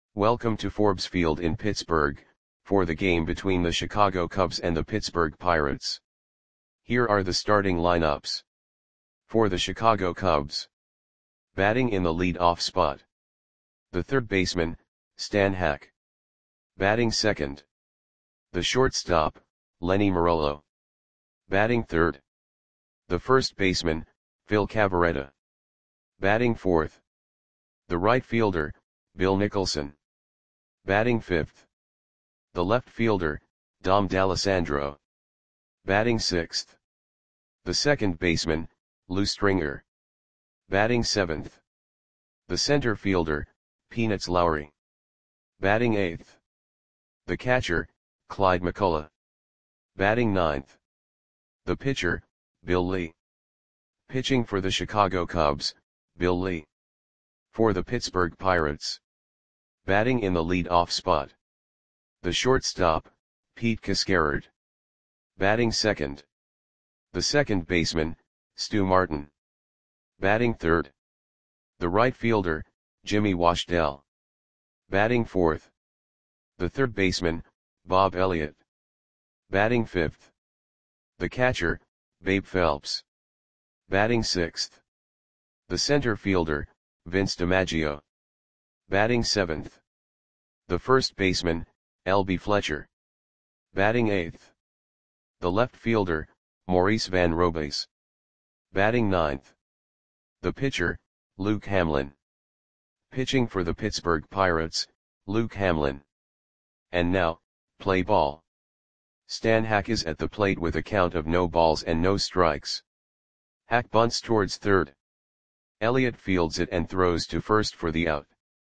Welcome to Forbes Field in Pittsburgh, for the game between the Chicago Cubs and the Pittsburgh Pirates. Here are the starting lineups. For the Chicago Cubs. Batting in the lead-off spot. The third baseman, Stan Hack. Batting second. The shortstop, Lenny Marollo. Batting third. The first baseman, Phil Cavarretta. Batting fourth. The right fielder, Bill Nicholson. Batting fifth. The left fielder, Dom D'Alessandro. Batting sixth. The second baseman, Lou Stringer. Batting seventh. The center fielder, Peanuts Lowry. Batting eighth. The catcher, Clyde McCullough. Batting ninth. The pitcher, Bill Lee. Pitching for the Chicago Cubs, Bill Lee. For the Pittsburgh Pirates. Batting in the lead-off spot. The shortstop, Pete Cascarard. Batting second. The second baseman, Stu Martin. Batting third. The right fielder, Jimmy Washdell. Batting fourth. The third baseman, Bob Elliott. Batting fifth. The catcher, Babe Phelps. Batting sixth. The center fielder, Vince DiMaggio. Batting seventh. The first baseman, L.B. Fletcher. Batting eighth. The left fielder, Maurice Van Robays. Batting ninth. The pitcher, Luke Hamlin. Pitching for the Pittsburgh Pirates, Luke Hamlin. And now, play ball. Stan Hack is at the plate with a count of no balls and no strikes. Hack bunts towards third. Elliott fields it and throws to first for the out.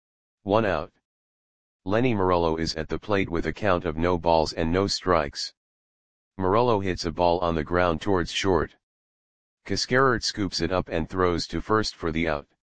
1 out. Lenny Marollo is at the plate with a count of no balls and no strikes. Marollo hits a ball on the ground towards short. Cascarard scoops it up and throws to first for the out.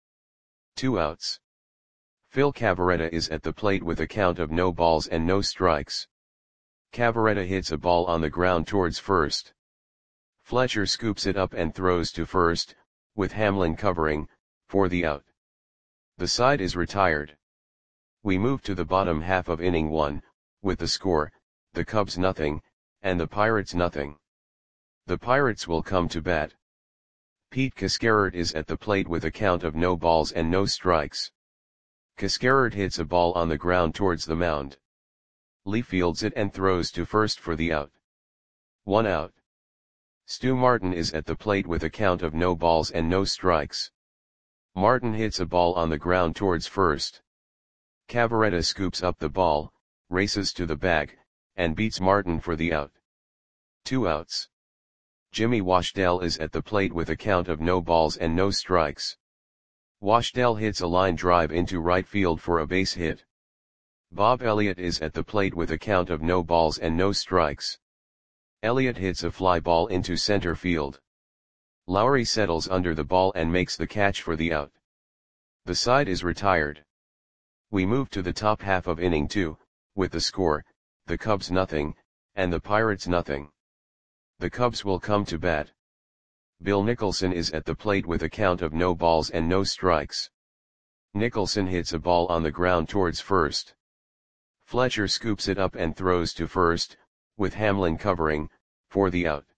2 outs. Phil Cavarretta is at the plate with a count of no balls and no strikes. Cavarretta hits a ball on the ground towards first. Fletcher scoops it up and throws to first, with Hamlin covering, for the out. The side is retired. We move to the bottom half of inning 1, with the score, the Cubs nothing, and the Pirates nothing. The Pirates will come to bat. Pete Cascarard is at the plate with a count of no balls and no strikes. Cascarard hits a ball on the ground towards the mound. Lee fields it and throws to first for the out. 1 out. Stu Martin is at the plate with a count of no balls and no strikes. Martin hits a ball on the ground towards first. Cavarretta scoops up the ball, races to the bag, and beats Martin for the out. 2 outs. Jimmy Washdell is at the plate with a count of no balls and no strikes. Washdell hits a line drive into right field for a base hit. Bob Elliott is at the plate with a count of no balls and no strikes. Elliott hits a fly ball into center field. Lowry settles under the ball and makes the catch for the out. The side is retired. We move to the top half of inning 2, with the score, the Cubs nothing, and the Pirates nothing. The Cubs will come to bat. Bill Nicholson is at the plate with a count of no balls and no strikes. Nicholson hits a ball on the ground towards first. Fletcher scoops it up and throws to first, with Hamlin covering, for the out.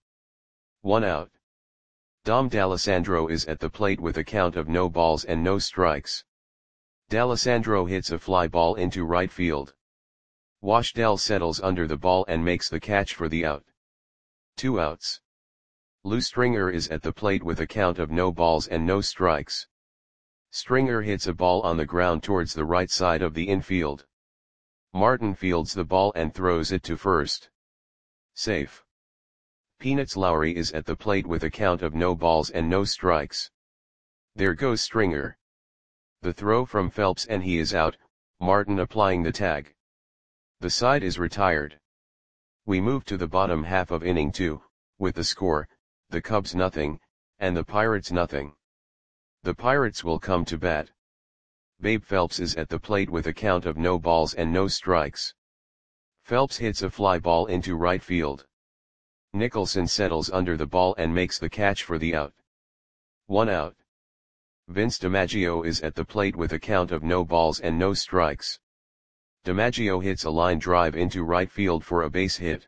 1 out. Dom D'Alessandro is at the plate with a count of no balls and no strikes. D'Alessandro hits a fly ball into right field. Washdell settles under the ball and makes the catch for the out. 2 outs. Lou Stringer is at the plate with a count of no balls and no strikes. Stringer hits a ball on the ground towards the right side of the infield. Martin fields the ball and throws it to first. Safe. Peanuts Lowry is at the plate with a count of no balls and no strikes. There goes Stringer. The throw from Phelps and he is out, Martin applying the tag. The side is retired. We move to the bottom half of inning 2, with the score, the Cubs nothing, and the Pirates nothing. The Pirates will come to bat. Babe Phelps is at the plate with a count of no balls and no strikes. Phelps hits a fly ball into right field. Nicholson settles under the ball and makes the catch for the out. 1 out. Vince DiMaggio is at the plate with a count of no balls and no strikes. DiMaggio hits a line drive into right field for a base hit.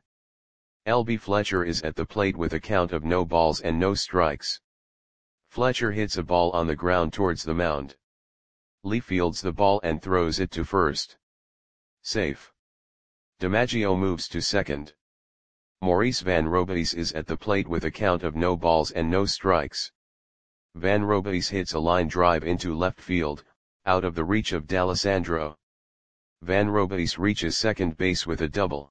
L.B. Fletcher is at the plate with a count of no balls and no strikes. Fletcher hits a ball on the ground towards the mound. Lee fields the ball and throws it to first. Safe. DiMaggio moves to second. Maurice Van Robies is at the plate with a count of no balls and no strikes. Van Robies hits a line drive into left field, out of the reach of D'Alessandro. Van Robies reaches second base with a double.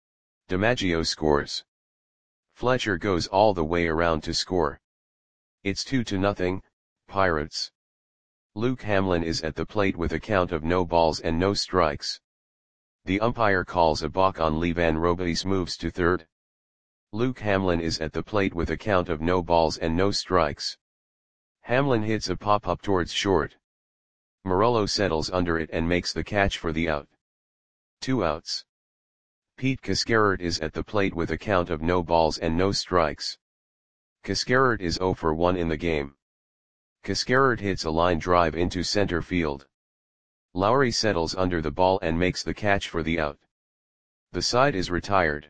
DiMaggio scores. Fletcher goes all the way around to score. It's 2-0, Pirates. Luke Hamlin is at the plate with a count of no balls and no strikes. The umpire calls a balk on Lee. Van Robies moves to third. Luke Hamlin is at the plate with a count of no balls and no strikes. Hamlin hits a pop-up towards short. Morello settles under it and makes the catch for the out. 2 outs. Pete Cascarert is at the plate with a count of no balls and no strikes. Cascarert is 0 for 1 in the game. Cascarert hits a line drive into center field. Lowry settles under the ball and makes the catch for the out. The side is retired.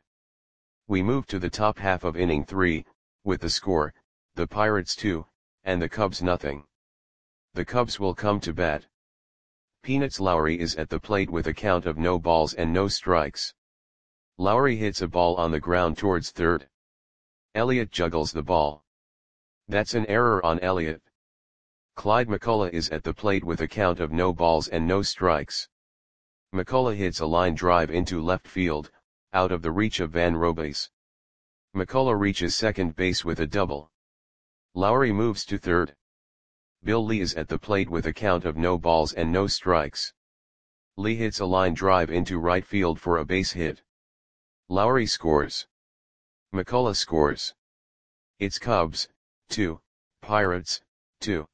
We move to the top half of inning 3, with the score, the Pirates 2, and the Cubs nothing. The Cubs will come to bat. Peanuts Lowry is at the plate with a count of no balls and no strikes. Lowry hits a ball on the ground towards third. Elliott juggles the ball. That's an error on Elliott. Clyde McCullough is at the plate with a count of no balls and no strikes. McCullough hits a line drive into left field, out of the reach of Van Robies. McCullough reaches second base with a double. Lowry moves to third. Bill Lee is at the plate with a count of no balls and no strikes. Lee hits a line drive into right field for a base hit. Lowry scores. McCullough scores. It's Cubs, 2, Pirates, 2.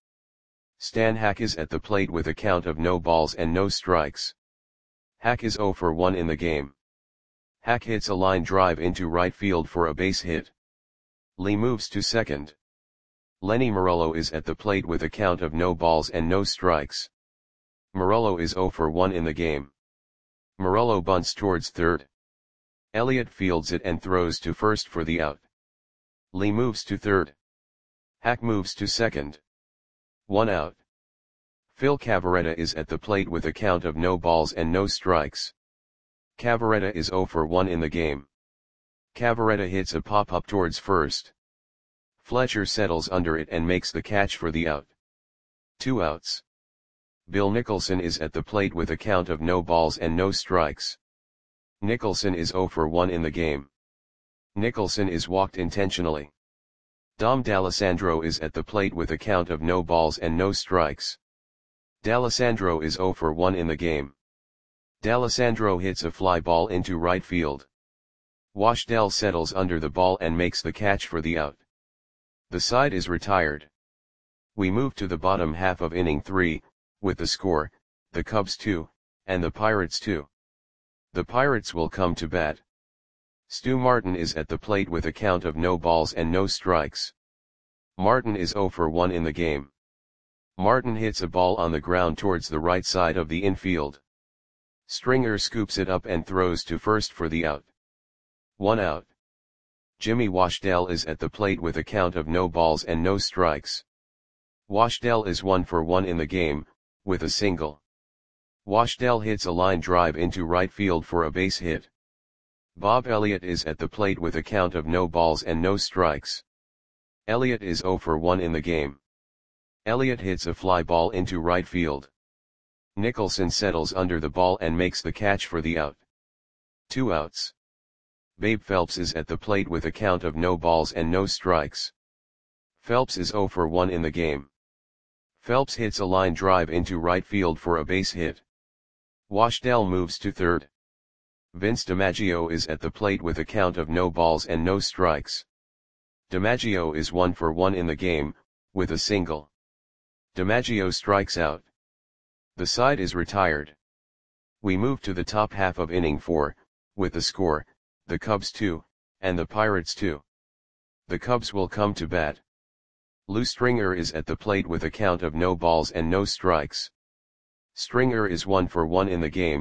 Stan Hack is at the plate with a count of no balls and no strikes. Hack is 0 for 1 in the game. Hack hits a line drive into right field for a base hit. Lee moves to second. Lenny Morello is at the plate with a count of no balls and no strikes. Morello is 0 for 1 in the game. Morello bunts towards third. Elliott fields it and throws to first for the out. Lee moves to third. Hack moves to second. 1 out. Phil Cavarretta is at the plate with a count of no balls and no strikes. Cavarretta is 0 for 1 in the game. Cavarretta hits a pop-up towards first. Fletcher settles under it and makes the catch for the out. 2 outs. Bill Nicholson is at the plate with a count of no balls and no strikes. Nicholson is 0 for 1 in the game. Nicholson is walked intentionally. Dom D'Alessandro is at the plate with a count of no balls and no strikes. D'Alessandro is 0 for 1 in the game. D'Alessandro hits a fly ball into right field. Washdell settles under the ball and makes the catch for the out. The side is retired. We move to the bottom half of inning 3, with the score, the Cubs 2, and the Pirates 2. The Pirates will come to bat. Stu Martin is at the plate with a count of no balls and no strikes. Martin is 0 for 1 in the game. Martin hits a ball on the ground towards the right side of the infield. Stringer scoops it up and throws to first for the out. 1 out. Jimmy Washdell is at the plate with a count of no balls and no strikes. Washdell is 1 for 1 in the game, with a single. Washdell hits a line drive into right field for a base hit. Bob Elliott is at the plate with a count of no balls and no strikes. Elliott is 0 for 1 in the game. Elliott hits a fly ball into right field. Nicholson settles under the ball and makes the catch for the out. 2 outs. Babe Phelps is at the plate with a count of no balls and no strikes. Phelps is 0 for 1 in the game. Phelps hits a line drive into right field for a base hit. Washdell moves to third. Vince DiMaggio is at the plate with a count of no balls and no strikes. DiMaggio is 1 for 1 in the game, with a single. DiMaggio strikes out. The side is retired. We move to the top half of inning 4, with the score, the Cubs 2, and the Pirates 2. The Cubs will come to bat. Lou Stringer is at the plate with a count of no balls and no strikes. Stringer is 1 for 1 in the game,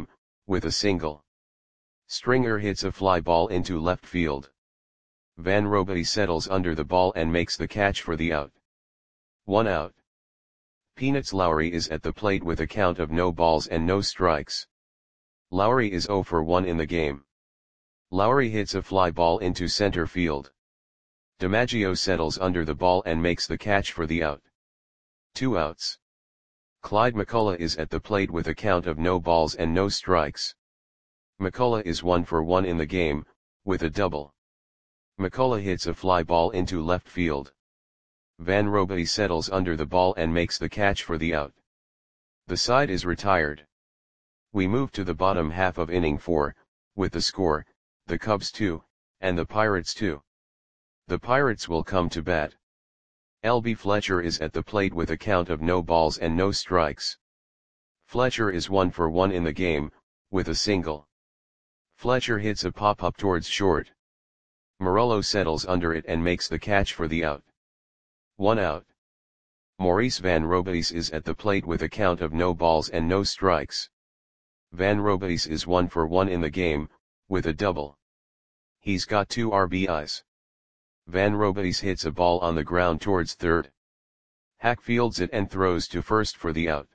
with a single. Stringer hits a fly ball into left field. Van Robaty settles under the ball and makes the catch for the out. 1 out. Peanuts Lowry is at the plate with a count of no balls and no strikes. Lowry is 0 for 1 in the game. Lowry hits a fly ball into center field. DiMaggio settles under the ball and makes the catch for the out. 2 outs. Clyde McCullough is at the plate with a count of no balls and no strikes. McCullough is 1 for 1 in the game, with a double. McCullough hits a fly ball into left field. Van Robaty settles under the ball and makes the catch for the out. The side is retired. We move to the bottom half of inning 4, with the score, the Cubs 2, and the Pirates 2. The Pirates will come to bat. L.B. Fletcher is at the plate with a count of no balls and no strikes. Fletcher is 1 for 1 in the game, with a single. Fletcher hits a pop-up towards short. Morello settles under it and makes the catch for the out. 1 out. Maurice Van Robaty is at the plate with a count of no balls and no strikes. Van Robaty is 1 for 1 in the game, with a double. He's got 2 RBIs. Van Robaty hits a ball on the ground towards third. Hack fields it and throws to first for the out.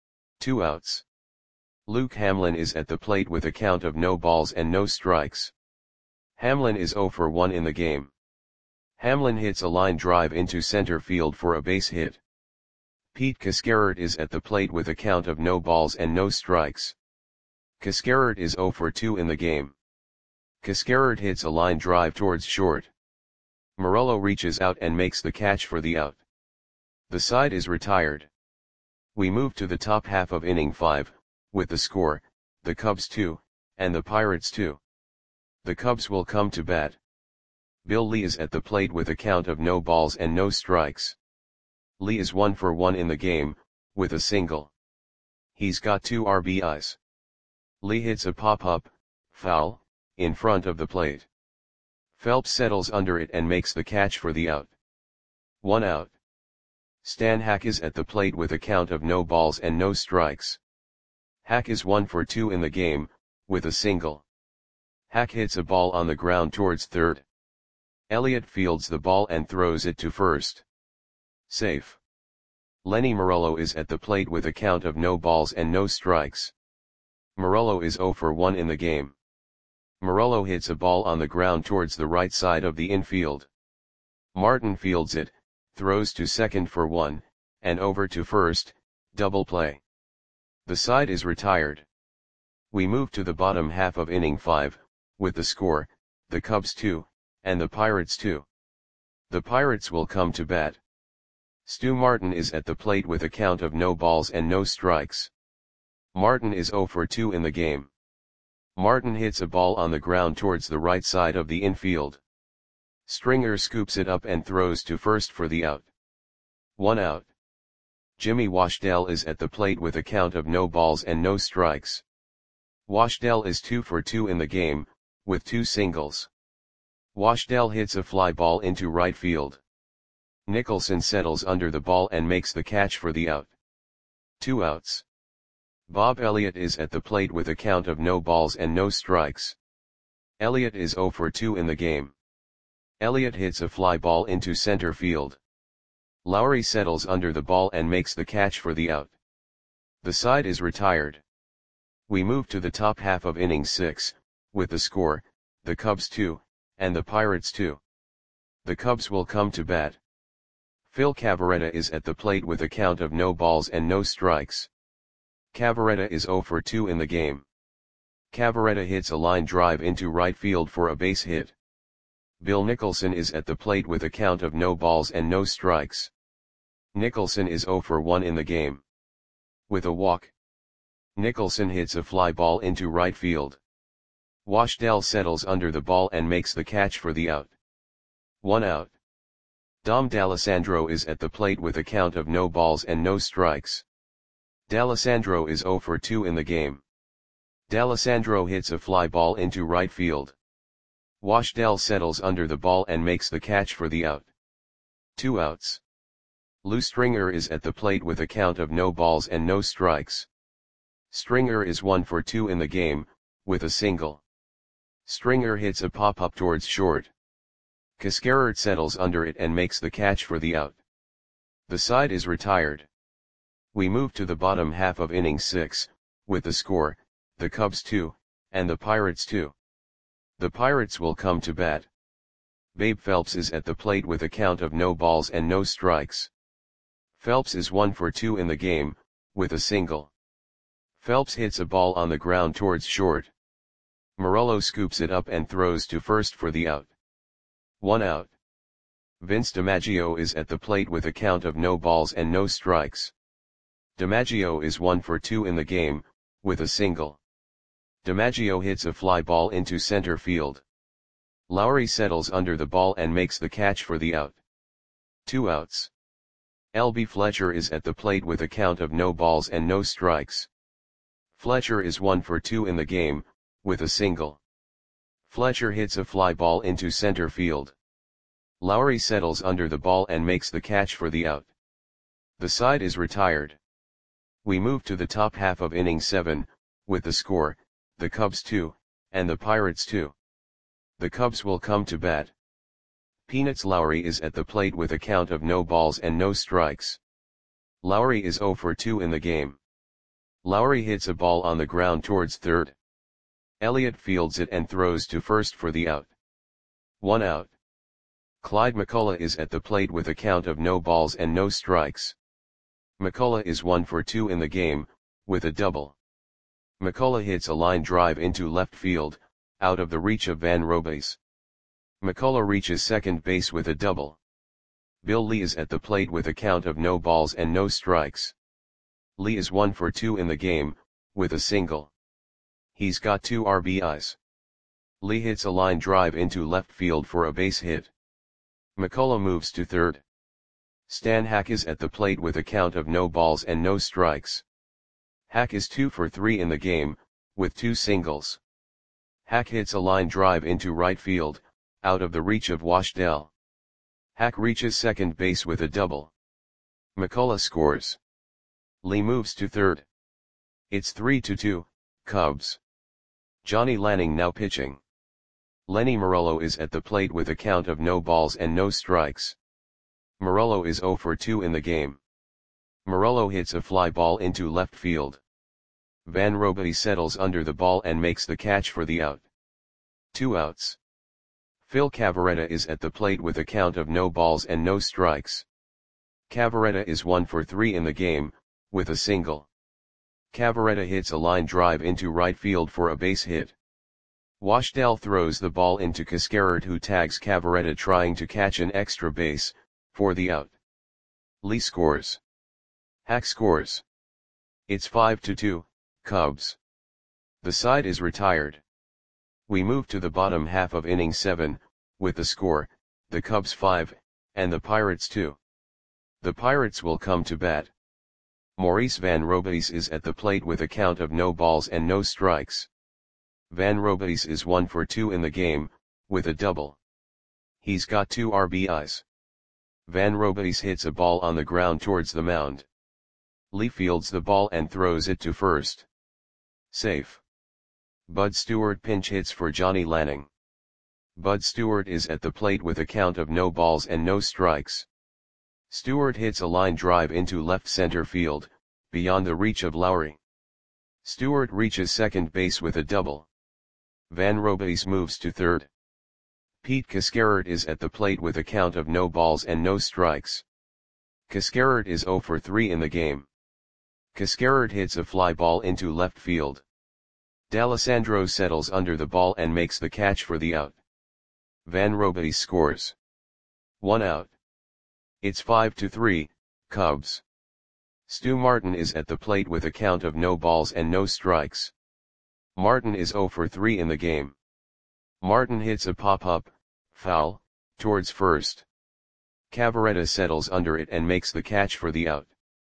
2 outs. Luke Hamlin is at the plate with a count of no balls and no strikes. Hamlin is 0 for 1 in the game. Hamlin hits a line drive into center field for a base hit. Pete Cascarert is at the plate with a count of no balls and no strikes. Cascarert is 0 for 2 in the game. Cascarert hits a line drive towards short. Morello reaches out and makes the catch for the out. The side is retired. We move to the top half of inning 5, with the score, the Cubs 2, and the Pirates 2. The Cubs will come to bat. Bill Lee is at the plate with a count of no balls and no strikes. Lee is 1 for 1 in the game, with a single. He's got 2 RBIs. Lee hits a pop-up, foul, in front of the plate. Phelps settles under it and makes the catch for the out. 1 out. Stan Hack is at the plate with a count of no balls and no strikes. Hack is 1 for 2 in the game, with a single. Hack hits a ball on the ground towards third. Elliott fields the ball and throws it to first. Safe. Lenny Morello is at the plate with a count of no balls and no strikes. Morello is 0 for 1 in the game. Morello hits a ball on the ground towards the right side of the infield. Martin fields it, throws to second for 1, and over to first, double play. The side is retired. We move to the bottom half of inning 5, with the score, the Cubs 2, and the Pirates 2. The Pirates will come to bat. Stu Martin is at the plate with a count of no balls and no strikes. Martin is 0 for 2 in the game. Martin hits a ball on the ground towards the right side of the infield. Stringer scoops it up and throws to first for the out. 1 out. Jimmy Washdell is at the plate with a count of no balls and no strikes. Washdell is 2 for 2 in the game, with 2 singles. Washdell hits a fly ball into right field. Nicholson settles under the ball and makes the catch for the out. 2 outs. Bob Elliott is at the plate with a count of no balls and no strikes. Elliott is 0 for 2 in the game. Elliott hits a fly ball into center field. Lowry settles under the ball and makes the catch for the out. The side is retired. We move to the top half of inning 6, with the score, the Cubs 2, and the Pirates 2. The Cubs will come to bat. Phil Cavarretta is at the plate with a count of no balls and no strikes. Cavarretta is 0 for 2 in the game. Cavarretta hits a line drive into right field for a base hit. Bill Nicholson is at the plate with a count of no balls and no strikes. Nicholson is 0 for 1 in the game. With a walk. Nicholson hits a fly ball into right field. Washdell settles under the ball and makes the catch for the out. 1 out. Dom D'Alessandro is at the plate with a count of no balls and no strikes. D'Alessandro is 0 for 2 in the game. D'Alessandro hits a fly ball into right field. Washdell settles under the ball and makes the catch for the out. 2 outs. Lou Stringer is at the plate with a count of no balls and no strikes. Stringer is 1 for 2 in the game, with a single. Stringer hits a pop-up towards short. Cascarert settles under it and makes the catch for the out. The side is retired. We move to the bottom half of inning 6, with the score, the Cubs 2, and the Pirates 2. The Pirates will come to bat. Babe Phelps is at the plate with a count of no balls and no strikes. Phelps is 1 for 2 in the game, with a single. Phelps hits a ball on the ground towards short. Morello scoops it up and throws to first for the out. 1 out. Vince DiMaggio is at the plate with a count of no balls and no strikes. DiMaggio is 1 for 2 in the game, with a single. DiMaggio hits a fly ball into center field. Lowry settles under the ball and makes the catch for the out. 2 outs. L.B. Fletcher is at the plate with a count of no balls and no strikes. Fletcher is 1 for 2 in the game, with a single. Fletcher hits a fly ball into center field. Lowry settles under the ball and makes the catch for the out. The side is retired. We move to the top half of inning 7, with the score, the Cubs 2, and the Pirates 2. The Cubs will come to bat. Peanuts Lowry is at the plate with a count of no balls and no strikes. Lowry is 0 for 2 in the game. Lowry hits a ball on the ground towards third. Elliott fields it and throws to first for the out. 1 out. Clyde McCullough is at the plate with a count of no balls and no strikes. McCullough is 1 for 2 in the game, with a double. McCullough hits a line drive into left field, out of the reach of Van Robies. McCullough reaches second base with a double. Bill Lee is at the plate with a count of no balls and no strikes. Lee is 1 for 2 in the game, with a single. He's got 2 RBIs. Lee hits a line drive into left field for a base hit. McCullough moves to third. Stan Hack is at the plate with a count of no balls and no strikes. Hack is 2 for 3 in the game, with 2 singles. Hack hits a line drive into right field, out of the reach of Washdell. Hack reaches second base with a double. McCullough scores. Lee moves to third. It's 3-2, Cubs. Johnny Lanning now pitching. Lenny Morello is at the plate with a count of no balls and no strikes. Morello is 0 for 2 in the game. Morello hits a fly ball into left field. Van Robies settles under the ball and makes the catch for the out. 2 outs. Phil Cavarretta is at the plate with a count of no balls and no strikes. Cavarretta is 1 for 3 in the game, with a single. Cavarretta hits a line drive into right field for a base hit. Washdell throws the ball into Cascarert, who tags Cavarretta trying to catch an extra base, for the out. Lee scores. Hack scores. It's 5-2, Cubs. The side is retired. We move to the bottom half of inning 7, with the score, the Cubs 5, and the Pirates 2. The Pirates will come to bat. Maurice Van Robies is at the plate with a count of no balls and no strikes. Van Robies is 1 for 2 in the game, with a double. He's got 2 RBIs. Van Robies hits a ball on the ground towards the mound. Lee fields the ball and throws it to first. Safe. Bud Stewart pinch hits for Johnny Lanning. Bud Stewart is at the plate with a count of no balls and no strikes. Stewart hits a line drive into left center field, beyond the reach of Lowry. Stewart reaches second base with a double. Van Robies moves to third. Pete Cascarert is at the plate with a count of no balls and no strikes. Cascarert is 0 for 3 in the game. Cascarert hits a fly ball into left field. D'Alessandro settles under the ball and makes the catch for the out. Van Robies scores. 1 out. It's 5-3, Cubs. Stu Martin is at the plate with a count of no balls and no strikes. Martin is 0 for 3 in the game. Martin hits a pop-up, foul, towards first. Cavarretta settles under it and makes the catch for the out.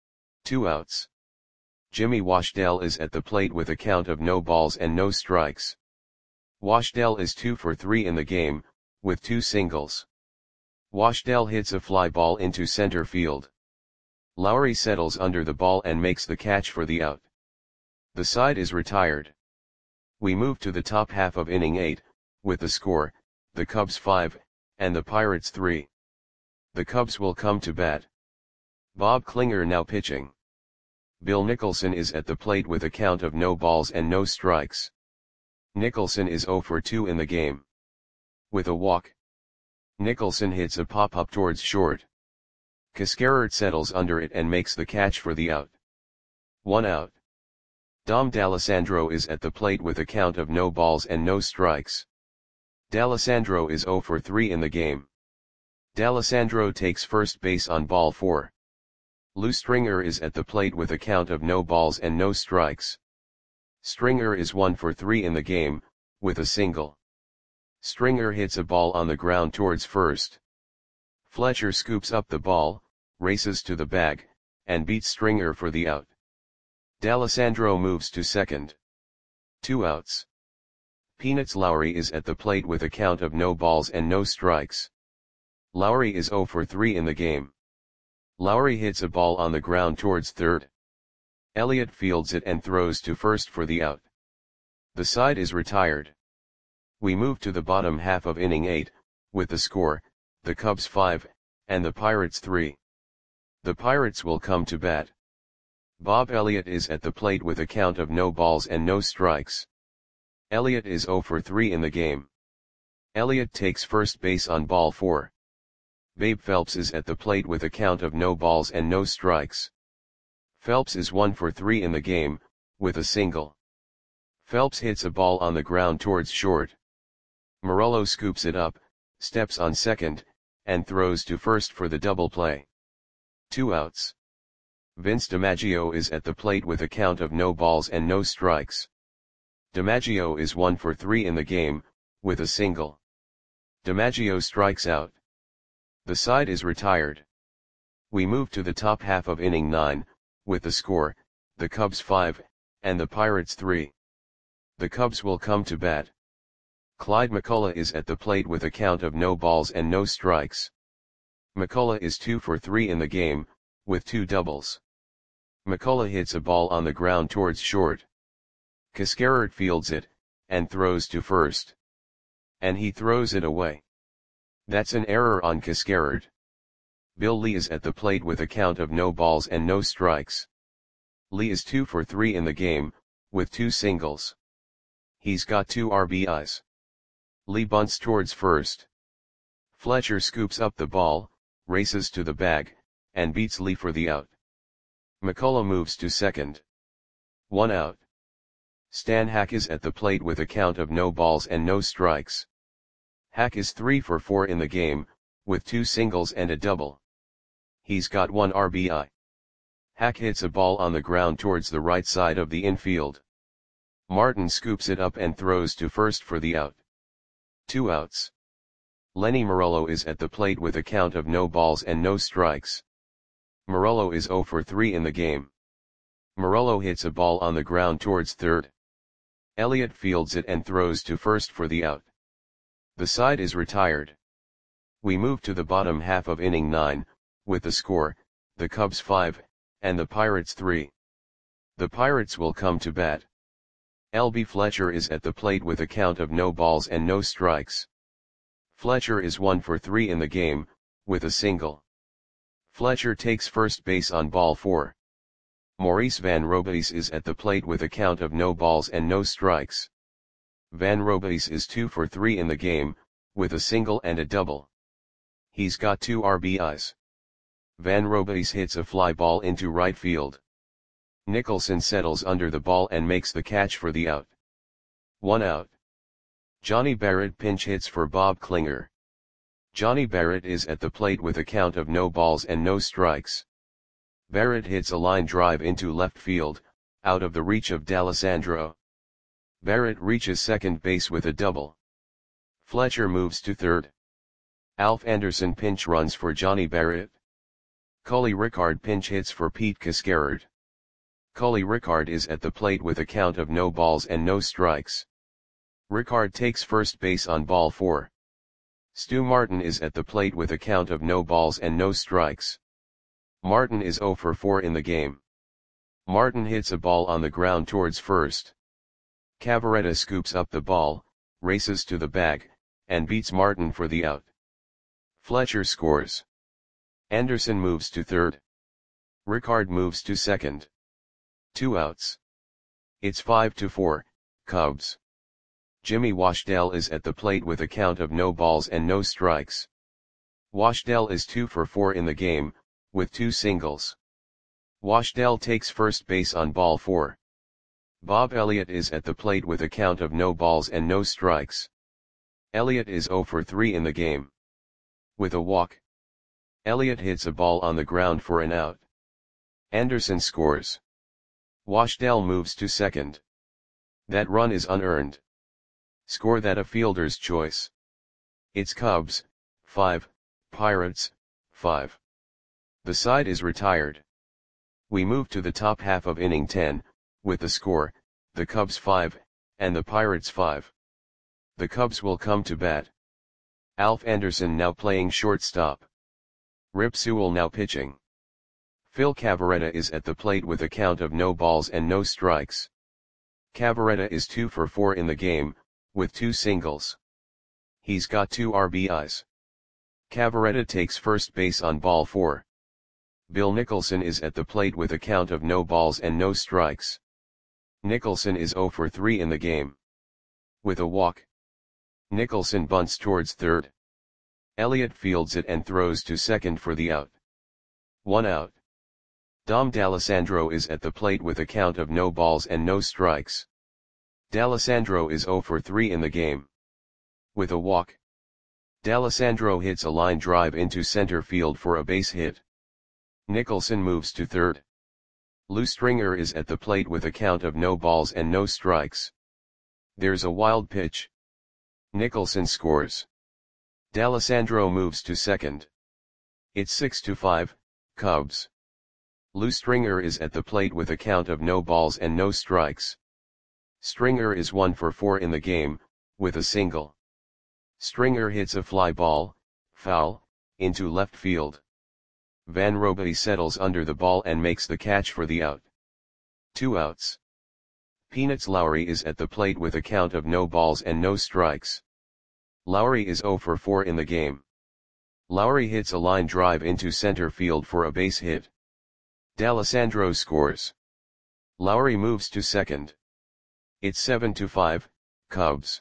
2 outs. Jimmy Washdell is at the plate with a count of no balls and no strikes. Washdell is 2 for 3 in the game, with 2 singles. Washdell hits a fly ball into center field. Lowry settles under the ball and makes the catch for the out. The side is retired. We move to the top half of inning 8, with the score, the Cubs 5, and the Pirates 3. The Cubs will come to bat. Bob Klinger now pitching. Bill Nicholson is at the plate with a count of no balls and no strikes. Nicholson is 0 for 2 in the game. With a walk, Nicholson hits a pop-up towards short. Cascarert settles under it and makes the catch for the out. 1 out. Dom D'Alessandro is at the plate with a count of no balls and no strikes. D'Alessandro is 0 for 3 in the game. D'Alessandro takes first base on ball 4. Lou Stringer is at the plate with a count of no balls and no strikes. Stringer is 1 for 3 in the game, with a single. Stringer hits a ball on the ground towards first. Fletcher scoops up the ball, races to the bag, and beats Stringer for the out. D'Alessandro moves to second. 2 outs. Peanuts Lowry is at the plate with a count of no balls and no strikes. Lowry is 0 for 3 in the game. Lowry hits a ball on the ground towards third. Elliott fields it and throws to first for the out. The side is retired. We move to the bottom half of inning 8, with the score, the Cubs 5, and the Pirates 3. The Pirates will come to bat. Bob Elliott is at the plate with a count of no balls and no strikes. Elliott is 0 for 3 in the game. Elliott takes first base on ball 4. Babe Phelps is at the plate with a count of no balls and no strikes. Phelps is 1 for 3 in the game, with a single. Phelps hits a ball on the ground towards short. Morello scoops it up, steps on second, and throws to first for the double play. 2 outs. Vince DiMaggio is at the plate with a count of no balls and no strikes. DiMaggio is 1 for 3 in the game, with a single. DiMaggio strikes out. The side is retired. We move to the top half of inning 9, with the score, the Cubs 5, and the Pirates 3. The Cubs will come to bat. Clyde McCullough is at the plate with a count of no balls and no strikes. McCullough is 2 for 3 in the game, with 2 doubles. McCullough hits a ball on the ground towards short. Cascarert fields it, and throws to first. And he throws it away. That's an error on Cascarert. Bill Lee is at the plate with a count of no balls and no strikes. Lee is 2 for 3 in the game, with 2 singles. He's got 2 RBIs. Lee bunts towards first. Fletcher scoops up the ball, races to the bag, and beats Lee for the out. McCullough moves to second. 1 out. Stan Hack is at the plate with a count of no balls and no strikes. Hack is 3 for 4 in the game, with 2 singles and a double. He's got 1 RBI. Hack hits a ball on the ground towards the right side of the infield. Martin scoops it up and throws to first for the out. 2 outs. Lenny Morello is at the plate with a count of no balls and no strikes. Morello is 0 for 3 in the game. Morello hits a ball on the ground towards third. Elliott fields it and throws to first for the out. The side is retired. We move to the bottom half of inning 9, with the score, the Cubs 5, and the Pirates 3. The Pirates will come to bat. L.B. Fletcher is at the plate with a count of no balls and no strikes. Fletcher is 1 for 3 in the game, with a single. Fletcher takes first base on ball 4. Maurice Van Robeis is at the plate with a count of no balls and no strikes. Van Robeis is 2 for 3 in the game, with a single and a double. He's got 2 RBIs. Van Robeis hits a fly ball into right field. Nicholson settles under the ball and makes the catch for the out. 1 out. Johnny Barrett pinch hits for Bob Klinger. Johnny Barrett is at the plate with a count of no balls and no strikes. Barrett hits a line drive into left field, out of the reach of D'Alessandro. Barrett reaches second base with a double. Fletcher moves to third. Alf Anderson pinch runs for Johnny Barrett. Cully Rickard pinch hits for Pete Cascarert. Cully Rickard is at the plate with a count of no balls and no strikes. Rickard takes first base on ball 4. Stu Martin is at the plate with a count of no balls and no strikes. Martin is 0 for 4 in the game. Martin hits a ball on the ground towards first. Cavaretta scoops up the ball, races to the bag, and beats Martin for the out. Fletcher scores. Anderson moves to third. Rickard moves to second. 2 outs. It's 5-4, Cubs. Jimmy Washdell is at the plate with a count of no balls and no strikes. Washdell is 2 for 4 in the game, with 2 singles. Washdell takes first base on ball 4. Bob Elliott is at the plate with a count of no balls and no strikes. Elliott is 0 for 3 in the game. With a walk, Elliott hits a ball on the ground for an out. Anderson scores. Washdell moves to second. That run is unearned. Score that a fielder's choice. It's Cubs, 5, Pirates, 5. The side is retired. We move to the top half of inning 10, with the score, the Cubs 5, and the Pirates 5. The Cubs will come to bat. Alf Anderson now playing shortstop. Rip Sewell now pitching. Phil Cavaretta is at the plate with a count of no balls and no strikes. Cavaretta is 2 for 4 in the game, with 2 singles. He's got 2 RBIs. Cavaretta takes first base on ball 4. Bill Nicholson is at the plate with a count of no balls and no strikes. Nicholson is 0 for 3 in the game. With a walk, Nicholson bunts towards third. Elliott fields it and throws to second for the out. 1 out. Dom D'Alessandro is at the plate with a count of no balls and no strikes. D'Alessandro is 0 for 3 in the game. With a walk, D'Alessandro hits a line drive into center field for a base hit. Nicholson moves to third. Lou Stringer is at the plate with a count of no balls and no strikes. There's a wild pitch. Nicholson scores. D'Alessandro moves to second. It's 6-5, Cubs. Lou Stringer is at the plate with a count of no balls and no strikes. Stringer is 1 for 4 in the game, with a single. Stringer hits a fly ball, foul, into left field. Van Roby settles under the ball and makes the catch for the out. 2 outs. Peanuts Lowry is at the plate with a count of no balls and no strikes. Lowry is 0 for 4 in the game. Lowry hits a line drive into center field for a base hit. D'Alessandro scores. Lowry moves to second. It's 7-5, Cubs.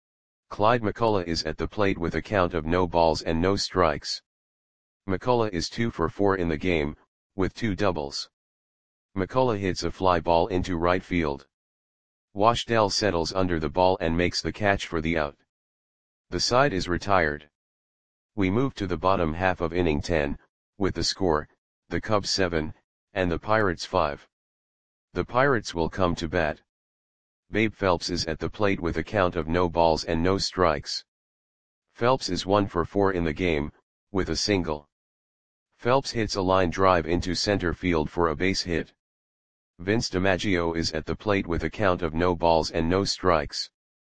Clyde McCullough is at the plate with a count of no balls and no strikes. McCullough is 2 for 4 in the game, with 2 doubles. McCullough hits a fly ball into right field. Washdell settles under the ball and makes the catch for the out. The side is retired. We move to the bottom half of inning 10, with the score, the Cubs 7, and the Pirates 5. The Pirates will come to bat. Babe Phelps is at the plate with a count of no balls and no strikes. Phelps is 1 for 4 in the game, with a single. Phelps hits a line drive into center field for a base hit. Vince DiMaggio is at the plate with a count of no balls and no strikes.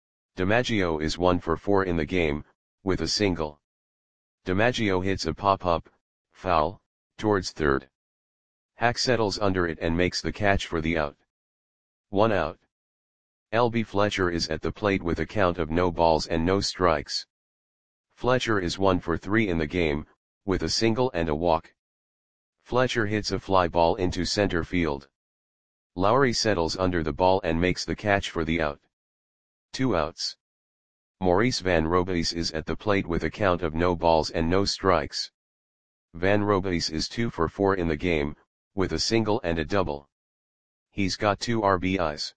DiMaggio is 1 for 4 in the game, with a single. DiMaggio hits a pop-up, foul, towards third. Hack settles under it and makes the catch for the out. 1 out. L.B. Fletcher is at the plate with a count of no balls and no strikes. Fletcher is 1 for 3 in the game, with a single and a walk. Fletcher hits a fly ball into center field. Lowry settles under the ball and makes the catch for the out. 2 outs. Maurice Van Robeys is at the plate with a count of no balls and no strikes. Van Robeys is 2 for 4 in the game, with a single and a double. He's got 2 RBIs.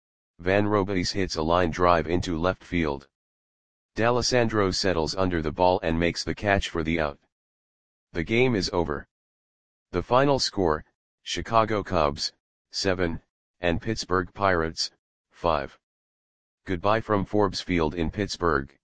Van Robeys hits a line drive into left field. D'Alessandro settles under the ball and makes the catch for the out. The game is over. The final score, Chicago Cubs, 7, and Pittsburgh Pirates, 5. Goodbye from Forbes Field in Pittsburgh.